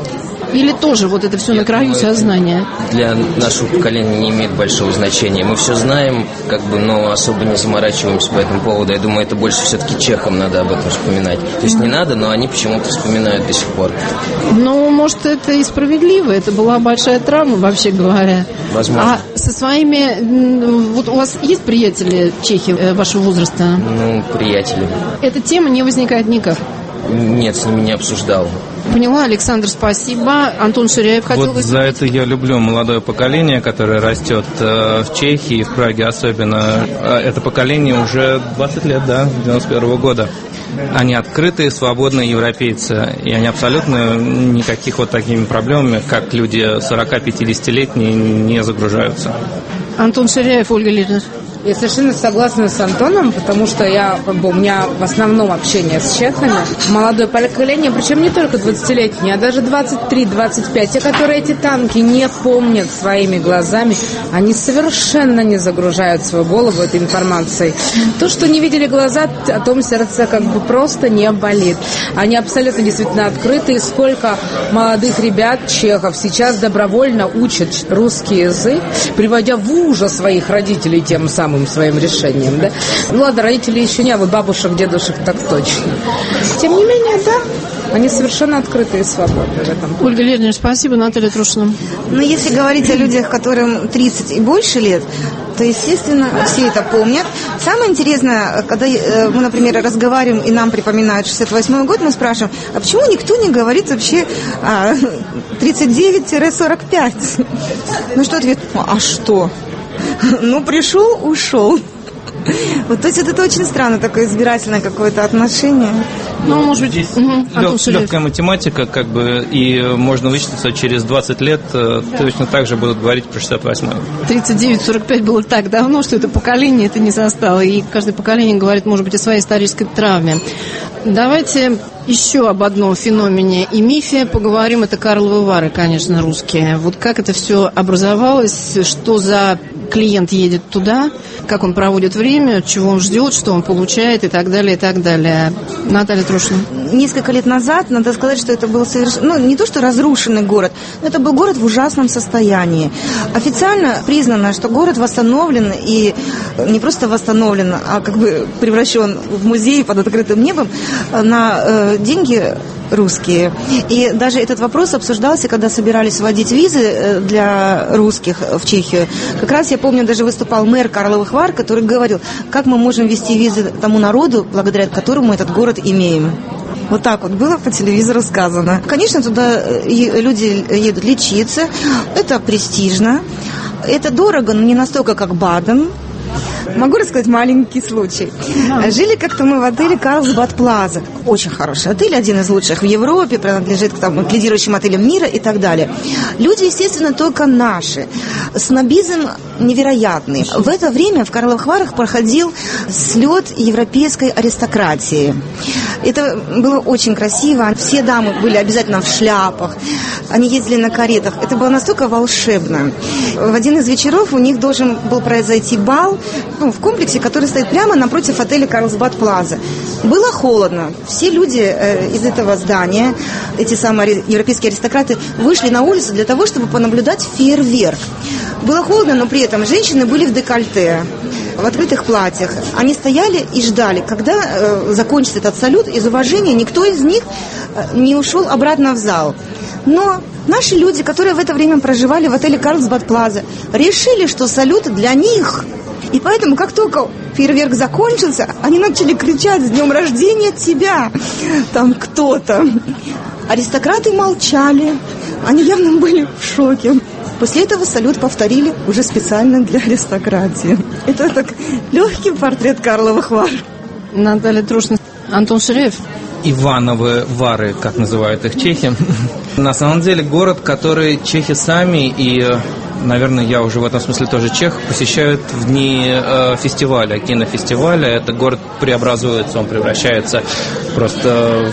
Или тоже вот это все на краю сознания?
Для нашего поколения не имеет большого значения. Мы все знаем, как бы, но особо не заморачиваемся по этому поводу. Я думаю, это больше все-таки чехам надо об этом вспоминать. То есть не надо, но они почему-то вспоминают до сих пор.
Ну, может, это и справедливо. Это была большая травма, вообще говоря.
Возможно.
А со своими... Вот у вас есть приятели чехи вашего возраста?
Ну, приятели.
Эта тема не возникает никак?
Нет, с ними не обсуждал.
Поняла, Александр, спасибо. Антон Ширяев хотел
Вот
бы...
за это я люблю молодое поколение, которое растет э, в Чехии, в Праге особенно. Это поколение уже двадцать лет, да, девяносто первого года. Они открытые, свободные европейцы, и они абсолютно никаких вот такими проблемами, как люди сорок-пятидесятилетние, не загружаются.
Антон Ширяев, Ольга Лернер.
Я совершенно согласна с Антоном, потому что я, как бы, у меня в основном общение с чехами. Молодое поколение, причем не только двадцатилетние, а даже двадцать три - двадцать пять. Те, которые эти танки не помнят своими глазами, они совершенно не загружают свою голову этой информацией. То, что не видели глаза, о том сердце как бы просто не болит. Они абсолютно действительно открыты. И сколько молодых ребят, чехов, сейчас добровольно учат русский язык, приводя в ужас своих родителей тем самым своим решением, да? Ну ладно, родителей еще не, а вот бабушек, дедушек так точно. Тем не менее, да, они совершенно открыты и свободны в этом.
Ольга Лернер, спасибо. Наталья Трушина.
Но если говорить о людях, которым тридцать и больше лет, то, естественно, все это помнят. Самое интересное, когда мы, например, разговариваем, и нам припоминают шестьдесят восьмой год, мы спрашиваем, а почему никто не говорит вообще а, тридцать девять - сорок пять? Ну что ответ? А что? Ну, пришел, ушел. Вот, то есть это очень странно, такое избирательное какое-то отношение.
Ну, может быть, угу.
Лег, легкая математика, как бы, и можно вычислить, через двадцать лет да. точно так же будут говорить про шестьдесят восьмой.
тридцать девять - сорок пять было так давно, что это поколение это не застало. И каждое поколение говорит, может быть, о своей исторической травме. Давайте еще об одном феномене и мифе поговорим. Это Карловы Вары, конечно, русские. Вот как это все образовалось, что за клиент едет туда, как он проводит время, чего он ждет, что он получает и так далее, и так далее. Наталья Трушина.
Несколько лет назад, надо сказать, что это был совершенно, ну, не то, что разрушенный город, но это был город в ужасном состоянии. Официально признано, что город восстановлен, и не просто восстановлен, а как бы превращен в музей под открытым небом на э, деньги русские. И даже этот вопрос обсуждался, когда собирались вводить визы для русских в Чехию. Как раз я помню, даже выступал мэр Карловых Вар, который говорил, как мы можем ввести визы тому народу, благодаря которому этот город имеем. Вот так вот было по телевизору сказано. Конечно, туда люди едут лечиться. Это престижно. Это дорого, но не настолько, как Баден. Могу рассказать маленький случай. Да. Жили как-то мы в отеле Карлсбад Плаза. Очень хороший отель, один из лучших в Европе, принадлежит к, там, к лидирующим отелям мира и так далее. Люди, естественно, только наши. Снобизм невероятный. В это время в Карловых Варах проходил слет европейской аристократии. Это было очень красиво. Все дамы были обязательно в шляпах. Они ездили на каретах. Это было настолько волшебно. В один из вечеров у них должен был произойти бал, ну, в комплексе, который стоит прямо напротив отеля Карлсбад Плаза. Было холодно. Все люди э, из этого здания, эти самые европейские аристократы, вышли на улицу для того, чтобы понаблюдать фейерверк. Было холодно, но при этом женщины были в декольте, в открытых платьях. Они стояли и ждали, когда э, закончится этот салют. Из уважения никто из них э, не ушел обратно в зал. Но наши люди, которые в это время проживали в отеле Карлсбад Плаза, решили, что салют для них. И поэтому, как только фейерверк закончился, они начали кричать: «С днем рождения тебя!» Там кто-то. Аристократы молчали. Они явно были в шоке. После этого салют повторили уже специально для аристократии. Это так легкий портрет Карловых Вар.
Наталья Трушина. Антон Ширяев.
Ивановы Вары, как называют их чехи. На самом деле город, который чехи сами и, наверное, я уже в этом смысле тоже чех, посещают в дни э, фестиваля, кинофестиваля. Этот город преобразуется, он превращается просто в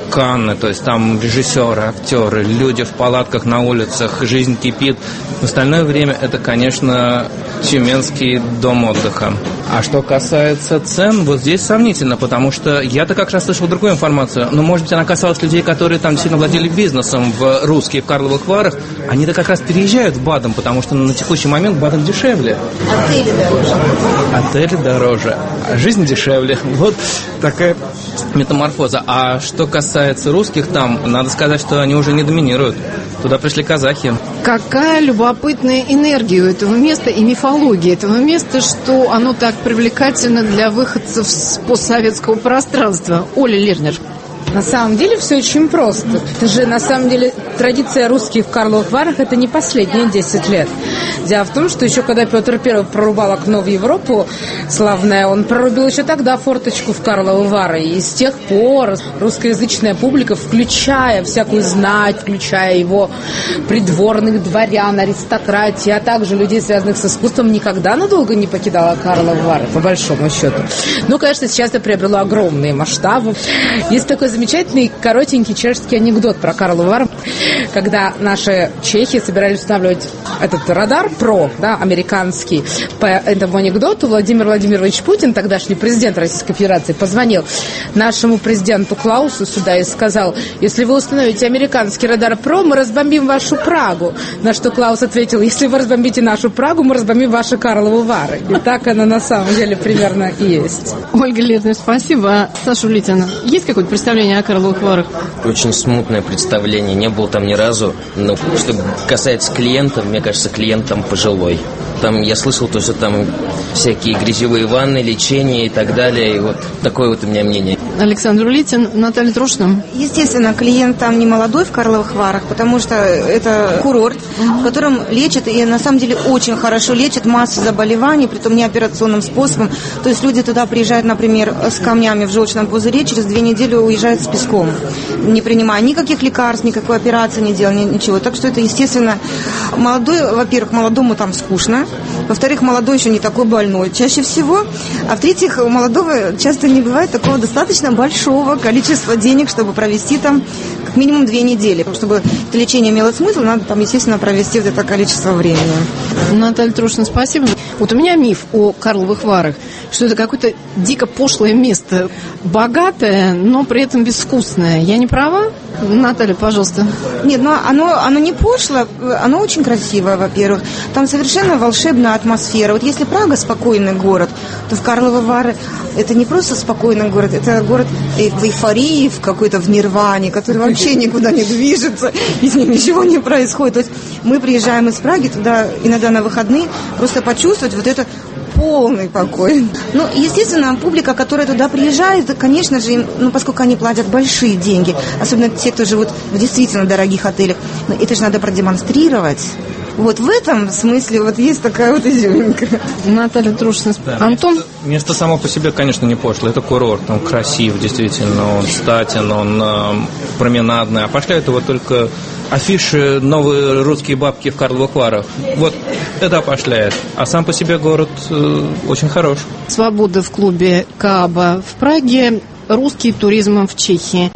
Канны, то есть там режиссеры, актеры, люди в палатках на улицах, жизнь кипит. В остальное время это, конечно, Тюменский дом отдыха. А что касается цен, вот здесь сомнительно, потому что я-то как раз слышал другую информацию. Но, может быть, она касалась людей, которые там действительно владели бизнесом в Русские, в Карловых Варах. Они-то как раз переезжают в Баден, потому что на текущий момент Баден дешевле.
Отели дороже.
Отели дороже, а жизнь дешевле. Вот такая метаморфоза. А что касается русских там, надо сказать, что они уже не доминируют. Туда пришли казахи.
Какая любопытная энергия у этого места и мифология этого места, что оно так привлекательно для выходцев с постсоветского пространства. Оля Лернер.
На самом деле все очень просто. Это же, на самом деле, традиция русских в Карловых Варах – это не последние десять лет. Дело в том, что еще когда Петр Первый прорубал окно в Европу славное, он прорубил еще тогда форточку в Карловы Вары. И с тех пор русскоязычная публика, включая всякую знать, включая его придворных дворян, аристократии, а также людей, связанных с искусством, никогда надолго не покидала Карловы Вары, по большому счету. Ну, конечно, сейчас это приобрело огромные масштабы. Есть такой замечательный, коротенький чешский анекдот про Карловы Вары, когда наши чехи собирались устанавливать этот радар ПРО, да, американский. По этому анекдоту Владимир Владимирович Путин, тогдашний президент Российской Федерации, позвонил нашему президенту Клаусу сюда и сказал: если вы установите американский радар ПРО, мы разбомбим вашу Прагу. На что Клаус ответил: если вы разбомбите нашу Прагу, мы разбомбим ваши Карловы Вары. И так оно на самом деле примерно и есть.
Ольга Лернер, спасибо. Саша Улитина, есть какое-то представление о Карловых Варах?
Очень смутное представление. Не был там ни разу. Но что касается клиентов, мне кажется, клиент там пожилой. Там я слышал то, что там всякие грязевые ванны, лечение и так далее. И вот такое вот у меня мнение.
Александр Улитин, Наталья Трошина.
Естественно, клиент там не молодой в Карловых Варах, потому что это курорт, в котором лечат, и на самом деле очень хорошо лечат массу заболеваний, притом неоперационным способом. То есть люди туда приезжают, например, с камнями в желчном пузыре, через две недели уезжают с песком, не принимая никаких лекарств, никакой операции не делая, ничего. Так что это, естественно, молодой, во-первых, молодому там скучно, во-вторых, молодой еще не такой больной чаще всего, а в-третьих, у молодого часто не бывает такого достаточно большого количества денег, чтобы провести там как минимум две недели. Чтобы это лечение имело смысл, надо там, естественно, провести вот это количество времени.
Наталья Трошина, спасибо. Вот у меня миф о Карловых Варах, что это какое-то дико пошлое место, богатое, но при этом безвкусное. Я не права? Наталья, пожалуйста.
Нет, но оно, оно не пошло, оно очень красивое, во-первых. Там совершенно волшебная атмосфера. Вот если Прага спокойный город, то в Карловы Вары это не просто спокойный город, это город в эйфории, в какой-то в нирване, который вообще никуда не движется, и с ним ничего не происходит. То есть мы приезжаем из Праги туда иногда на выходные, просто почувствовать вот это полный покой. Ну, естественно, публика, которая туда приезжает, конечно же, им, ну, поскольку они платят большие деньги, особенно те, кто живут в действительно дорогих отелях, но это же надо продемонстрировать. Вот в этом смысле вот есть такая вот изюминка.
Наталья Трошина. Да, Антон?
Место, место само по себе, конечно, не пошло. Это курорт, он красив, действительно, он статен, он э, променадный. А пошляют его только афиши «Новые русские бабки в Карловых Варах». Вот это опошляет. А сам по себе город э, очень хорош.
Свобода в клубе Кааба в Праге, русский туризм в Чехии.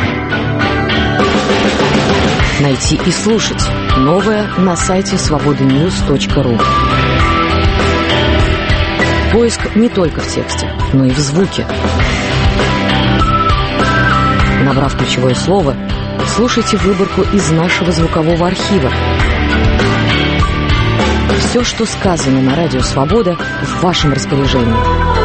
Найти и слушать новое на сайте свобода ньюс точка ру. Поиск не только в тексте, но и в звуке. Набрав ключевое слово, слушайте выборку из нашего звукового архива. Все, что сказано на радио «Свобода», в вашем распоряжении.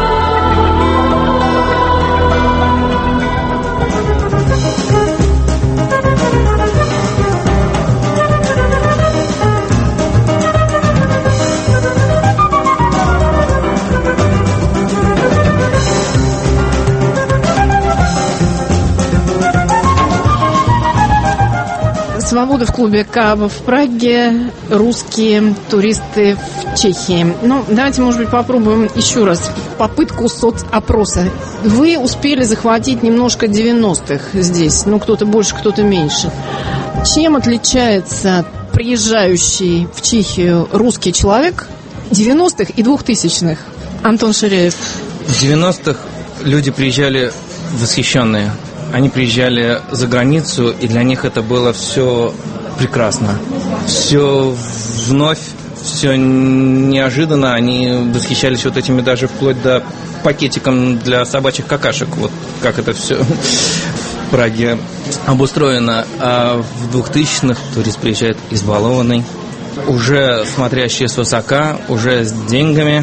Свобода в клубе Кааба в Праге, русские туристы в Чехии. Ну, давайте, может быть, попробуем еще раз попытку соцопроса. Вы успели захватить немножко девяностых здесь, ну, кто-то больше, кто-то меньше. Чем отличается приезжающий в Чехию русский человек девяностых и двухтысячных? Антон Ширяев.
В девяностых люди приезжали восхищенные. Они приезжали за границу, и для них это было все прекрасно. Все вновь, все неожиданно. Они восхищались вот этими даже вплоть до пакетиком для собачьих какашек. Вот как это все в Праге обустроено. А в двухтысячных турист приезжает избалованный, уже смотрящий свысока, уже с деньгами,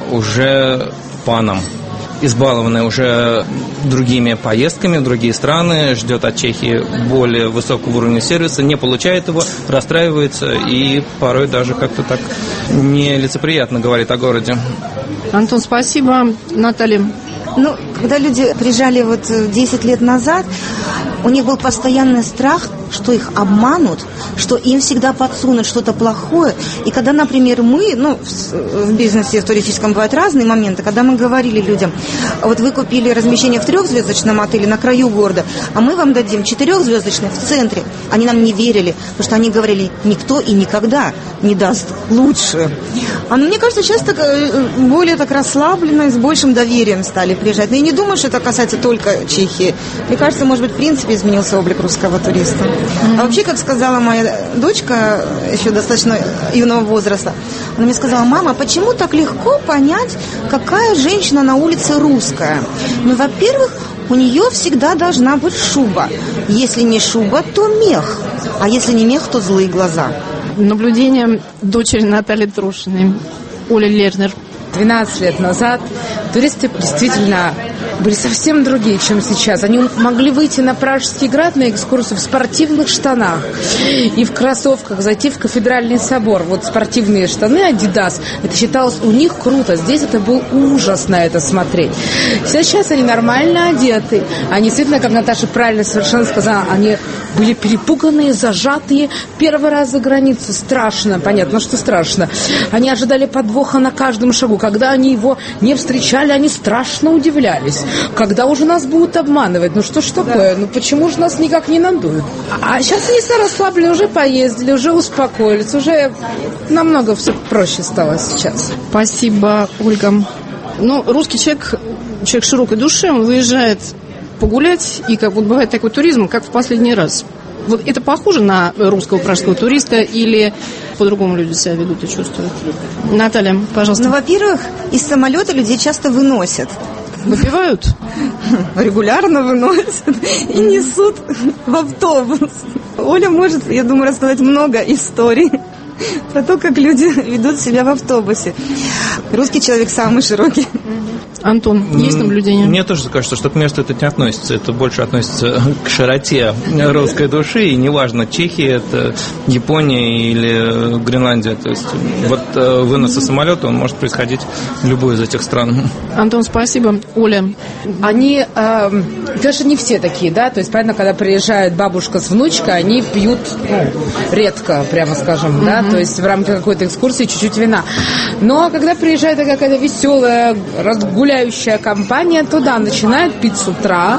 уже паном. Избалованный уже другими поездками в другие страны, ждет от Чехии более высокого уровня сервиса, не получает его, расстраивается и порой даже как-то так нелицеприятно говорит о городе.
Антон, спасибо. Наталья?
Ну, когда люди приезжали вот десять лет назад, у них был постоянный страх, что их обманут, что им всегда подсунут что-то плохое. И когда, например, мы, ну, в бизнесе, в туристическом бывают разные моменты, когда мы говорили людям, вот вы купили размещение в трехзвездочном отеле на краю города, а мы вам дадим четырехзвездочное в центре. Они нам не верили, потому что они говорили, никто и никогда не даст лучше. А ну, мне кажется, сейчас так, более так расслабленно и с большим доверием стали приезжать. Но я не думаю, что это касается только Чехии. Мне кажется, может быть, в принципе изменился облик русского туриста. Mm-hmm. А вообще, как сказала моя дочка, еще достаточно юного возраста, она мне сказала: мама, почему так легко понять, какая женщина на улице русская? Ну, во-первых, у нее всегда должна быть шуба. Если не шуба, то мех. А если не мех, то злые глаза.
Наблюдение дочери Натальи Трушиной. Оля Лернер.
двенадцать лет назад туристы действительно были совсем другие, чем сейчас. Они могли выйти на Пражский град на экскурсию в спортивных штанах и в кроссовках, зайти в кафедральный собор. Вот спортивные штаны Adidas, это считалось у них круто. Здесь это был ужас на это смотреть. Сейчас они нормально одеты. Они действительно, как Наташа правильно совершенно сказала, они были перепуганные, зажатые. Первый раз за границу. Страшно, понятно, что страшно. Они ожидали подвоха на каждом шагу. Когда они его не встречали, они страшно удивлялись. Когда уже нас будут обманывать? Ну что ж такое? Ну почему же нас никак не надуют? А сейчас они все расслаблены, уже поездили, уже успокоились, уже намного все проще стало сейчас.
Спасибо, Ольга. Ну, русский человек, человек широкой души, он выезжает погулять, и как вот бывает такой туризм, как в последний раз. Вот это похоже на русского пражского туриста или по-другому люди себя ведут и чувствуют? Наталья, пожалуйста.
Ну, во-первых, из самолета людей часто выносят.
Выпивают?
Регулярно выносят и несут в автобус. Оля может, я думаю, рассказать много историй про то, как люди ведут себя в автобусе. Русский человек самый широкий.
Антон, есть наблюдение?
Мне тоже кажется, что к месту это не относится. Это больше относится к широте русской души. И неважно, Чехия, это Япония или Гренландия. То есть вот вынос из самолета, он может происходить в любой из этих стран.
Антон, спасибо. Оля?
Они, э, конечно, не все такие, да? То есть, понятно, когда приезжает бабушка с внучкой, они пьют, ну, редко, прямо скажем, да? То есть в рамках какой-то экскурсии чуть-чуть вина. Но когда приезжает какая-то веселая, разгуляющая компания, то да, начинают пить с утра.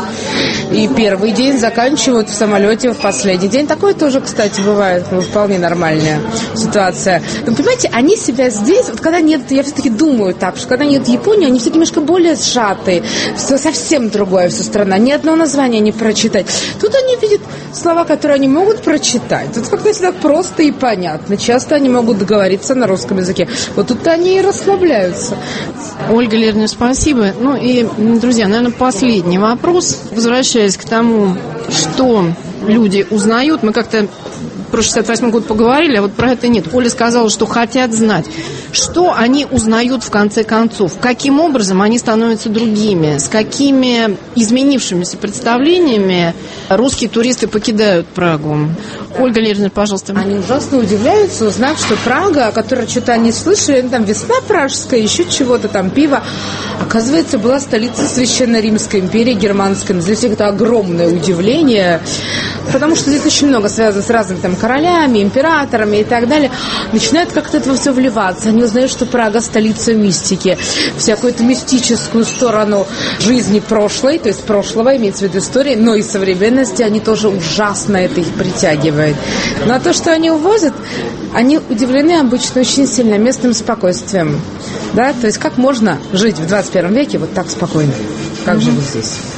И первый день заканчивают в самолете в последний день. Такое тоже, кстати, бывает. Ну, вполне нормальная ситуация. Но, понимаете, они себя здесь, вот когда нет, я все-таки думаю так, что когда нет в Японии, они все немножко более сжатые. Все совсем другое, вся страна. Ни одно название не прочитать. Тут они видят слова, которые они могут прочитать. Тут как-то всегда просто и понятно. Часто они могут договориться на русском языке. Вот тут они и расслабляются.
Ольга Лернер, спасибо. Ну и, друзья, наверное, последний вопрос. Возвращаясь к тому, что люди узнают, мы как-то про шестьдесят восьмой год поговорили, а вот про это нет. Оля сказала, что хотят знать, что они узнают в конце концов, каким образом они становятся другими, с какими изменившимися представлениями русские туристы покидают Прагу. Ольга Лернер, пожалуйста.
Они ужасно удивляются, узнав, что Прага, о которой что-то они слышали, там весна пражская, еще чего-то там, пиво, оказывается, была столицей Священной Римской империи германской. Для всех это огромное удивление, потому что здесь очень много связано с разными там королями, императорами и так далее. Начинает как-то это все вливаться. Они узнают, что Прага столица мистики, всякую эту мистическую сторону жизни прошлой, то есть прошлого, имеется в виду истории, но и современности, они тоже ужасно это их притягивает. Но а то, что они увозят, они удивлены обычно очень сильно местным спокойствием. Да? То есть как можно жить в двадцать первом веке вот так спокойно, как живут здесь.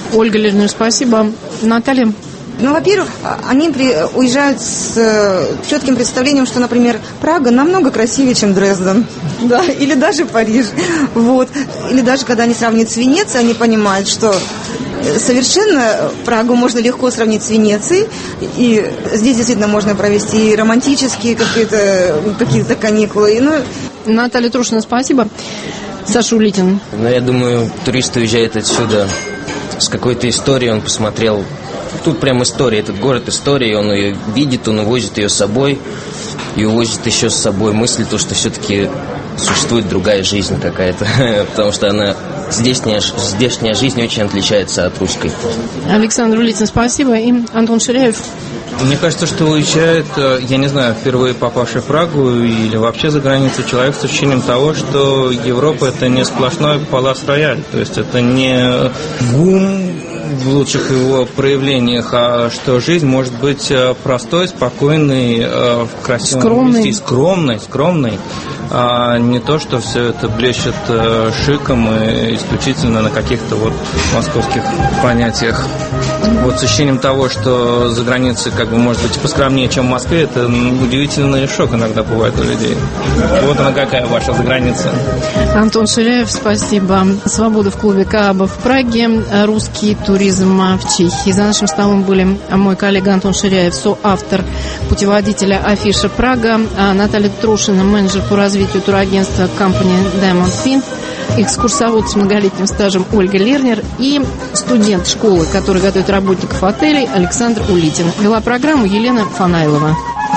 Ольга Лернер, спасибо. Наталья?
Ну, во-первых, они при, уезжают с э, четким представлением, что, например, Прага намного красивее, чем Дрезден, да, или даже Париж, вот. Или даже, когда они сравнивают с Венецией, они понимают, что совершенно Прагу можно легко сравнить с Венецией, и здесь действительно можно провести и романтические какие-то, какие-то каникулы. И, ну...
Наталья Трушина, спасибо. Саша Улитин.
Ну, я думаю, турист уезжает отсюда с какой-то историей, он посмотрел. Тут прям история, этот город история, он ее видит, он увозит ее с собой и увозит еще с собой мысль, то, что все-таки существует другая жизнь какая-то, потому что она, здешняя, здешняя жизнь очень отличается от русской.
Александр Улитин, спасибо. И Антон Ширяев.
Мне кажется, что уезжает, я не знаю, впервые попавший в Прагу или вообще за границу человек с ощущением того, что Европа – это не сплошной палас-рояль, то есть это не гум в лучших его проявлениях, а что жизнь может быть простой, спокойной, в красивом
скромной.
месте, скромной, скромной, а не то, что все это блещет шиком и исключительно на каких-то вот московских понятиях. Вот с ощущением того, что за границей как бы может быть поскромнее, чем в Москве, это удивительный шок иногда бывает у людей. Вот она какая ваша за граница.
Антон Ширяев, спасибо. Свобода в клубе Кааба в Праге, русский туризм в Чехии. За нашим столом были мой коллега Антон Ширяев, соавтор путеводителя «Афиша Прага», Наталья Трушина, менеджер по развитию турагентства компании Diamond Fin, экскурсовод с многолетним стажем Ольга Лернер и студент школы, который готовит работников отелей, Александр Улитин. Вела программу Елена Фанайлова.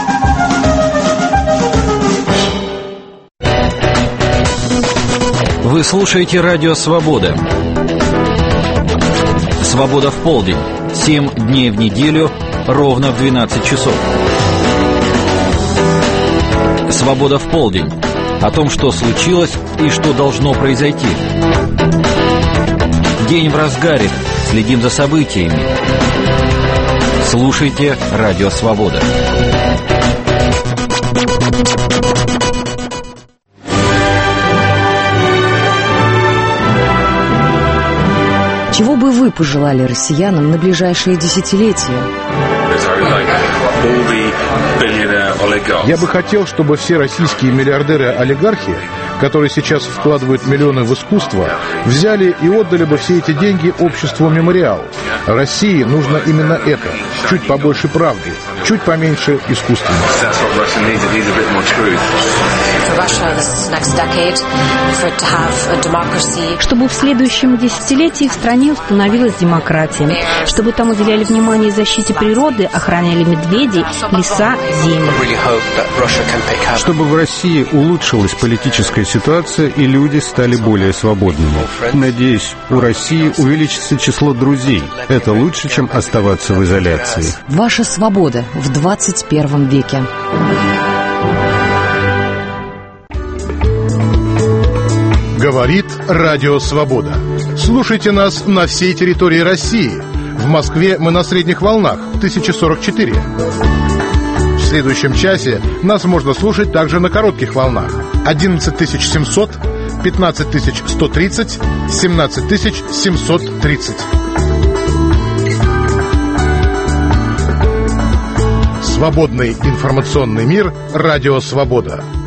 Вы слушаете радио «Свобода». «Свобода в полдень». Семь дней в неделю, ровно в двенадцать часов. «Свобода в полдень». О том, что случилось и что должно произойти. День в разгаре. Следим за событиями. Слушайте радио «Свобода».
Чего бы вы пожелали россиянам на ближайшие десятилетия?
Я бы хотел, чтобы все российские миллиардеры-олигархи, которые сейчас вкладывают миллионы в искусство, взяли и отдали бы все эти деньги обществу «Мемориал». России нужно именно это. Чуть побольше правды, чуть поменьше искусственности.
Чтобы в следующем десятилетии в стране установилась демократия, чтобы там уделяли внимание защите природы, охраняли медведей, леса, земли.
Чтобы в России улучшилась политическая ситуация и люди стали более свободными. Надеюсь, у России увеличится число друзей. Это лучше, чем оставаться в изоляции.
Ваша свобода в двадцать первом веке.
Говорит Радио Свобода. Слушайте нас на всей территории России. В Москве мы на средних волнах тысяча сорок четыре. В следующем часе нас можно слушать также на коротких волнах одиннадцать тысяч семьсот, пятнадцать тысяч сто тридцать, семнадцать тысяч семьсот тридцать. Свободный информационный мир. Радио Свобода.